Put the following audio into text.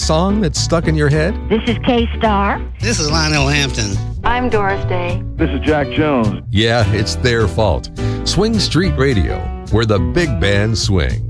song that's stuck in your head? This is K-Star. This is Lionel Hampton. I'm Doris Day. This is Jack Jones. Yeah, it's their fault. Swing Street Radio, where the big band swing.